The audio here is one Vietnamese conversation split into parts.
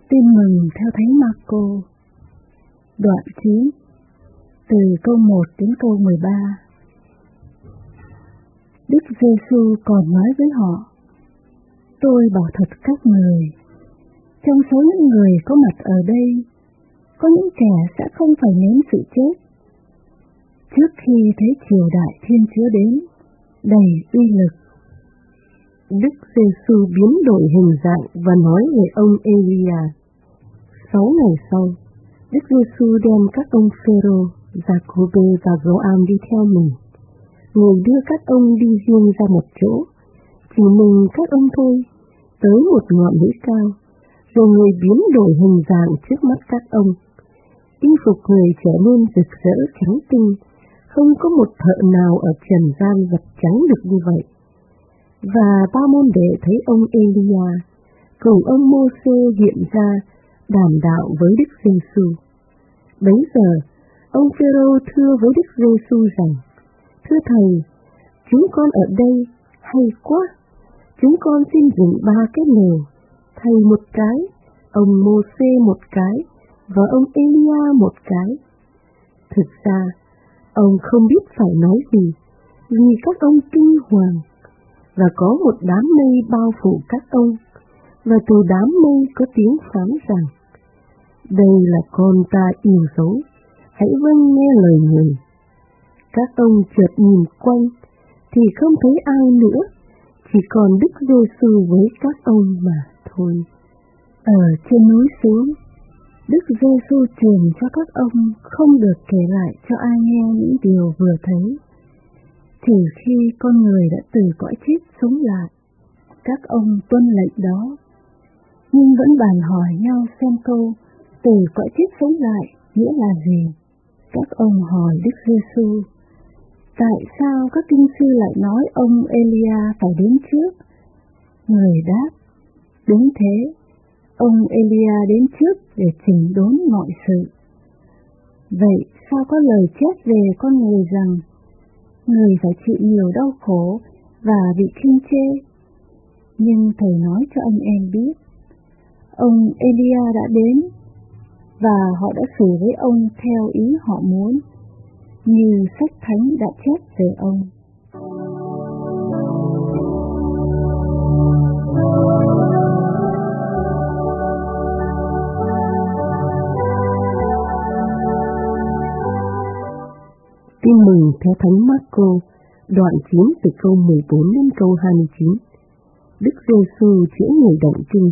Tin mừng theo Thánh Marco. Đoạn 9, từ câu 1 đến câu 13. Đức Giêsu còn nói với họ: Tôi bảo thật các người, trong số những người có mặt ở đây, có những kẻ sẽ không phải nếm sự chết, trước khi thấy triều đại Thiên Chúa đến, đầy uy lực. Đức Giêsu biến đổi hình dạng và nói về ông Elia. 6 ngày sau, Đức Giêsu đem các ông Phêrô, Giacôbê và Gioan đi theo mình. Người đưa các ông đi riêng ra một chỗ, chỉ mình các ông thôi, tới một ngọn núi cao, rồi người biến đổi hình dạng trước mắt các ông. Y phục người trở nên rực rỡ trắng tinh, không có một thợ nào ở trần gian vật trắng được như vậy. Và ba môn đệ thấy ông Elia cùng ông Mô-sê hiện ra đàm đạo với Đức Giêsu. Bấy giờ, ông Phêrô thưa với Đức Giêsu rằng: Thưa Thầy, chúng con ở đây hay quá. Chúng con xin dựng 3 cái lều, Thầy một cái, ông Mô-sê một cái, và ông Elia một cái. Thực ra, ông không biết phải nói gì, vì các ông kinh hoàng, và có một đám mây bao phủ các ông, và từ đám mây có tiếng phán rằng: Đây là con ta yêu dấu, hãy vâng nghe lời người. Các ông chợt nhìn quanh, thì không thấy ai nữa, chỉ còn Đức Giêsu với các ông mà thôi. Ở trên núi xuống, Đức Giêsu truyền cho các ông không được kể lại cho ai nghe những điều vừa thấy, trừ khi con người đã từ cõi chết sống lại. Các ông tuân lệnh đó, nhưng vẫn bàn hỏi nhau xem câu từ cõi chết sống lại nghĩa là gì. Các ông hỏi Đức Giêsu: Tại sao các kinh sư lại nói ông Elia phải đến trước? Người đáp: Đúng thế, ông Elia đến trước để chỉnh đốn mọi sự. Vậy sao có lời chép về con người rằng người phải chịu nhiều đau khổ và bị khinh chê? Nhưng Thầy nói cho anh em biết, ông Elia đã đến, và họ đã xử với ông theo ý họ muốn, như sách thánh đã chép về ông. Tin mừng theo Thánh Marco, đoạn 9 từ câu 14 đến câu 29. Đức Giêsu chữa người động kinh.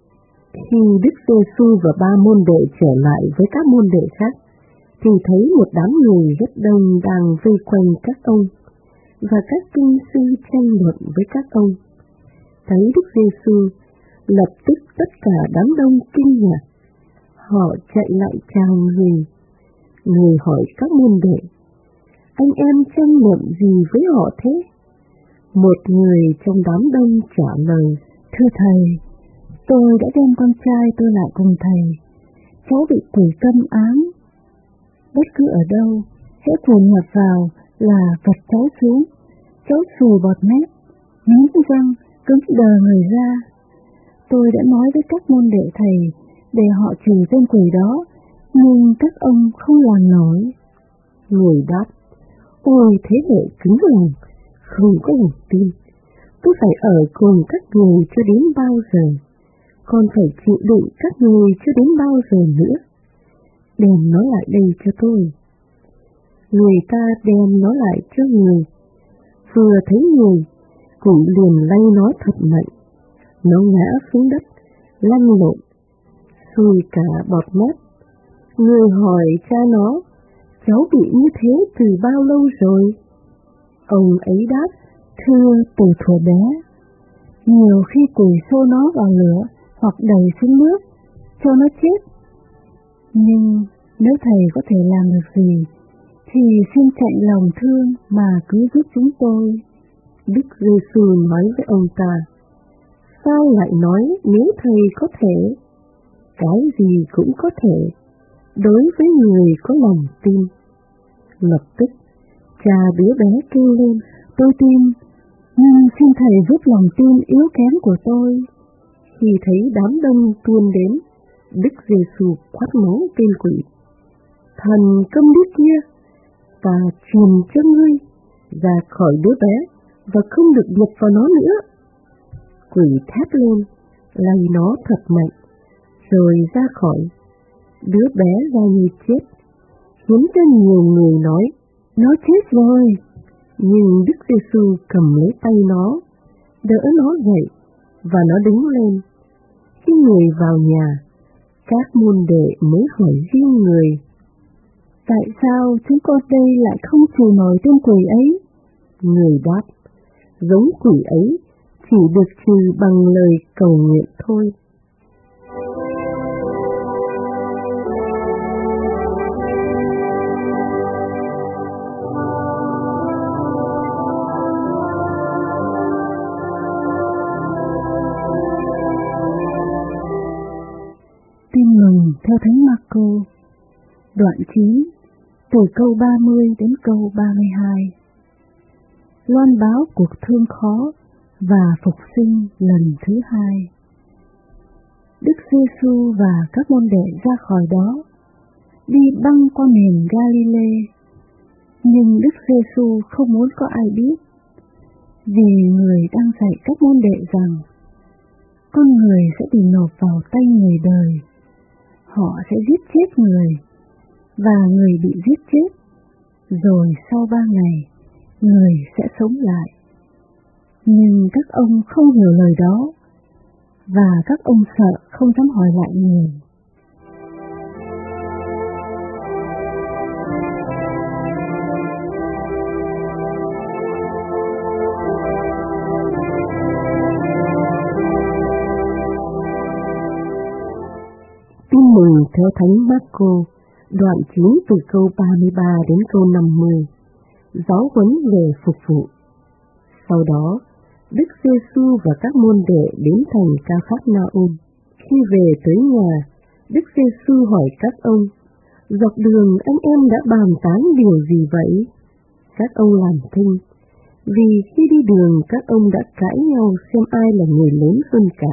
Khi Đức Giêsu và 3 môn đệ trở lại với các môn đệ khác, thì thấy một đám người rất đông đang vây quanh các ông, và các kinh sư tranh luận với các ông. Thấy Đức Giêsu, lập tức tất cả đám đông kinh ngạc. Họ chạy lại chào người. Người hỏi các môn đệ: Anh em tranh luận gì với họ thế? Một người trong đám đông trả lời: Thưa Thầy, tôi đã đem con trai tôi lại cùng Thầy. Cháu bị quỷ câm ám. Bất cứ ở đâu, hễ quỷ nhập vào là vật cháu xuống. Cháu sùi bọt mép, nghiến răng, cứng đờ người ra. Tôi đã nói với các môn đệ Thầy để họ trừ tên quỷ đó, nhưng các ông không làm nổi. Người đáp: Ôi thế hệ cứng lòng, không có lòng tin. Tôi phải ở cùng các người cho đến bao giờ? Còn phải chịu đựng các người cho đến bao giờ nữa? Đem nó lại đây cho tôi. Người ta đem nó lại cho người. Vừa thấy người, cũng liền lay nó thật mạnh. Nó ngã xuống đất, lăn lộn, sùi cả bọt mép. Người hỏi cha nó: Cháu bị như thế từ bao lâu rồi? Ông ấy đáp: Thưa, từ thuở bé. Nhiều khi quỷ xô nó vào lửa hoặc đẩy xuống nước, cho nó chết. Nhưng nếu Thầy có thể làm được gì, thì xin chạy lòng thương mà cứu giúp chúng tôi. Đức Giêsu nói với ông ta: Sao lại nói nếu Thầy có thể? Cái gì cũng có thể, đối với người có lòng tin. Lập tức, cha đứa bé kêu lên: Tôi tin, nhưng xin Thầy giúp lòng tin yếu kém của tôi. Khi thấy đám đông tuôn đến, Đức Giêsu quát mắng tên quỷ: "Thần câm điếc kia, ta truyền cho ngươi ra khỏi đứa bé và không được nhập vào nó nữa." Quỷ thét lên, lay nó thật mạnh, rồi ra khỏi. Đứa bé ra như chết, khiến cho nhiều người nói: "Nó chết rồi." Nhưng Đức Giêsu cầm lấy tay nó, đỡ nó dậy, và nó đứng lên. Khi người vào nhà, các môn đệ mới hỏi riêng người: "Tại sao chúng con đây lại không trừ nổi tên quỷ ấy?" Người đáp: "Giống quỷ ấy chỉ được trừ bằng lời cầu nguyện thôi." Tin mừng theo Thánh Marco, đoạn 9, từ câu 30 đến câu 32. Loan báo cuộc thương khó và phục sinh lần thứ hai. Đức Giêsu và các môn đệ ra khỏi đó, đi băng qua miền Galilee. Nhưng Đức Giêsu không muốn có ai biết, vì người đang dạy các môn đệ rằng con người sẽ bị nộp vào tay người đời. Họ sẽ giết chết người, và người bị giết chết, rồi sau 3 ngày, người sẽ sống lại. Nhưng các ông không hiểu lời đó, và các ông sợ không dám hỏi lại người. Tin mừng theo Thánh Marco, đoạn 9 từ câu 33 đến câu 50. Giáo huấn về phục vụ. Sau đó, Đức Giêsu và các môn đệ đến thành Ca-phác-na-um. Khi về tới nhà, Đức Giêsu hỏi các ông: "Dọc đường anh em đã bàn tán điều gì vậy?" Các ông làm thinh, vì khi đi đường các ông đã cãi nhau xem ai là người lớn hơn cả.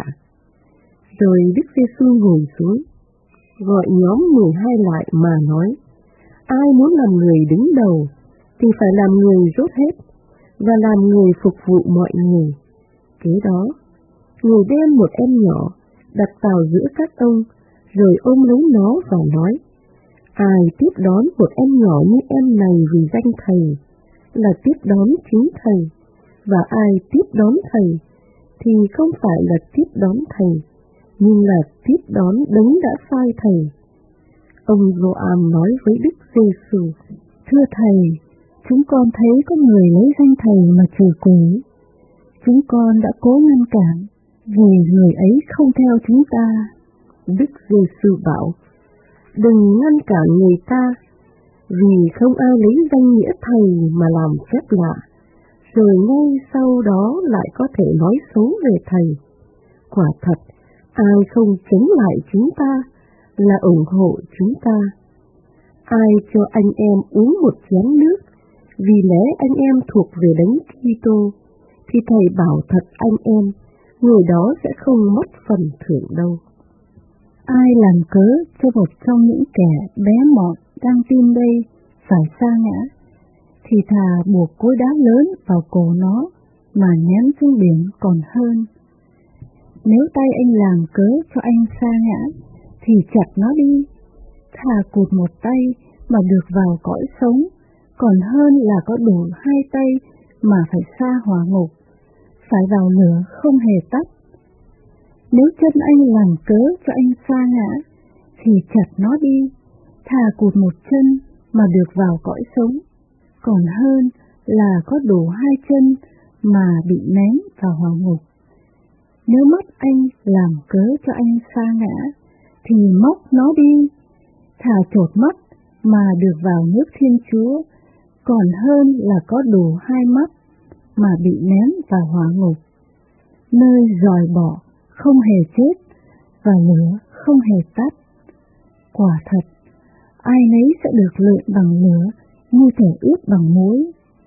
Rồi Đức Giêsu ngồi xuống, gọi nhóm 12 lại mà nói: "Ai muốn làm người đứng đầu thì phải làm người rốt hết, và làm người phục vụ mọi người." Kế đó, người đem một em nhỏ đặt vào giữa các ông, rồi ôm lấy nó và nói: "Ai tiếp đón một em nhỏ như em này vì danh Thầy, là tiếp đón chính Thầy, và ai tiếp đón Thầy thì không phải là tiếp đón Thầy, nhưng là tiếp đón Đấng đã sai Thầy." Ông Gioan nói với Đức Giêsu: "Thưa Thầy, chúng con thấy có người lấy danh Thầy mà trừ quỷ. Chúng con đã cố ngăn cản, vì người ấy không theo chúng ta." Đức Giêsu bảo: "Đừng ngăn cản người ta, vì không ai lấy danh nghĩa Thầy mà làm phép lạ, rồi ngay sau đó lại có thể nói xấu về Thầy. Quả thật, ai không chống lại chúng ta là ủng hộ chúng ta. Ai cho anh em uống một chén nước, vì lẽ anh em thuộc về Đấng Kitô, thì Thầy bảo thật anh em, người đó sẽ không mất phần thưởng đâu. Ai làm cớ cho một trong những kẻ bé mọn đang tin đây phải sa ngã, thì thà buộc cối đá lớn vào cổ nó mà ném xuống biển còn hơn. Nếu tay anh làm cớ cho anh sa ngã, thì chặt nó đi. Thà cụt một tay mà được vào cõi sống, còn hơn là có đủ 2 tay mà phải sa hỏa ngục, phải vào lửa không hề tắt. Nếu chân anh làm cớ cho anh sa ngã, thì chặt nó đi. Thà cụt một chân mà được vào cõi sống, còn hơn là có đủ 2 chân mà bị ném vào hỏa ngục. Nếu mắt anh làm cớ cho anh sa ngã, thì móc nó đi. Thà chột mắt mà được vào nước Thiên Chúa, còn hơn là có đủ 2 mắt mà bị ném vào hỏa ngục, nơi dòi bỏ không hề chết và lửa không hề tắt. Quả thật, ai nấy sẽ được lượn bằng lửa như thể ướp bằng muối.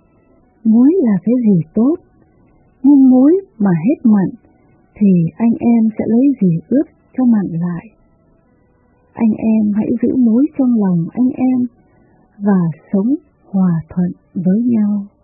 Muối là cái gì tốt, nhưng muối mà hết mặn, thì anh em sẽ lấy gì ướp cho mặn lại? anh em hãy giữ mối trong lòng anh em và sống hòa thuận với nhau.